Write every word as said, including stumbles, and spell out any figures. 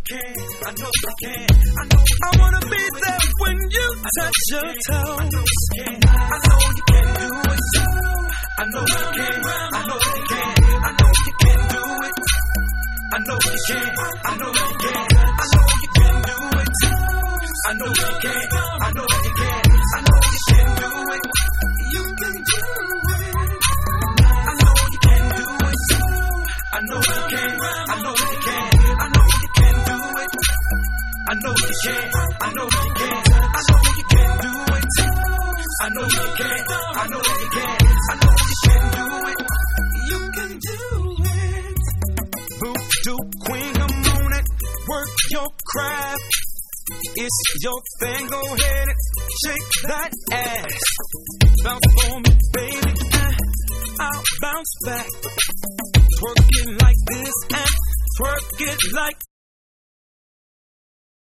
can. I know you can. I know I wanna be there when you touch your toes. I know you can. I know you can do it. I know you can. I know you can. I know you can do it. I know you can. I know you can. I know you can do it. I know you can. I know you can. I know you can do it. You can do it. I know you can do it. I know you can. I know you can. I know you can do it. I know you can. I know you can. I know you can do it. I know you can. I know you can. I know you can do it. You can do it. Voodoo queen, come on and work your craft. It's your thing, go ahead and shake that ass. Bounce for me, baby, and I'll bounce back. Twerk it like this and twerk it like